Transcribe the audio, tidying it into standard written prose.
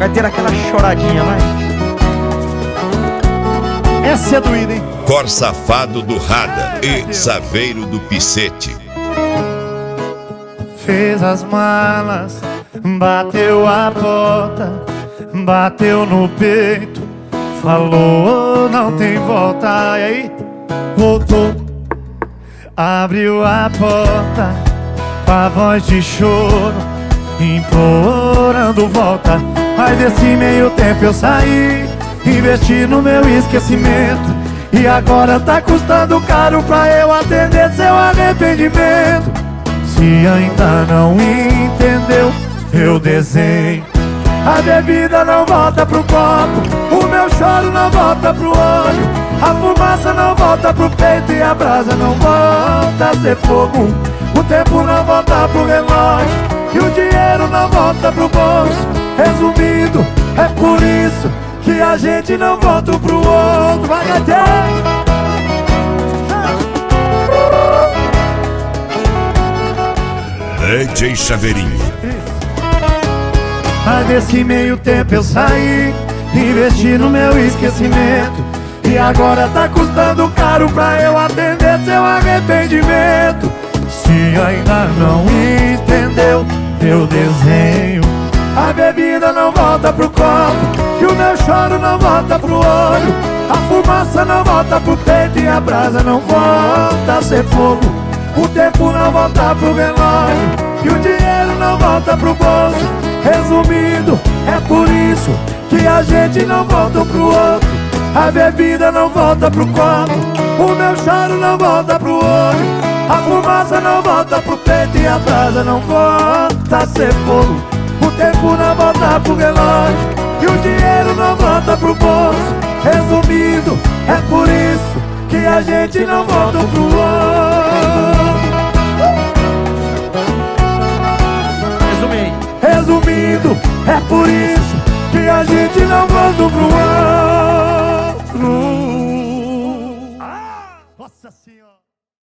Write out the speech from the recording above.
Vai ter aquela choradinha, vai. Essa é doída, hein? Cor Safado do Rada e Saveiro do Picete. Fez as malas, bateu a porta, bateu no peito, falou não tem volta. E aí, voltou, abriu a porta com a voz de choro, implorando volta. Mas desse meio tempo eu saí, investi no meu esquecimento, e agora tá custando caro pra eu atender seu arrependimento. Se ainda não entendeu, eu desenho. A bebida não volta pro copo, o meu choro não volta pro olho, a fumaça não volta pro peito e a brasa não volta a ser fogo. O tempo não volta pro relógio e o dinheiro não volta pro bolso. Resumindo, é por isso que a gente não volta pro outro. Vai, gatinho! DJ Saveirinho. Mas nesse meio tempo eu saí, investi no meu esquecimento, e agora tá custando caro pra eu atender seu arrependimento. Se ainda não entendeu, eu desenho. A bebida não volta pro copo e o meu choro não volta pro olho, a fumaça não volta pro peito e a brasa não volta a ser fogo. O tempo não volta pro relógio e o dinheiro não volta pro bolso. Resumindo, é por isso que a gente não volta pro outro. A bebida não volta pro copo, o meu choro não volta pro olho, a fumaça não volta pro peito e a brasa não volta a ser fogo. O tempo não volta pro relógio e o dinheiro não volta pro bolso. Resumindo, é por isso que a gente não volta pro outro.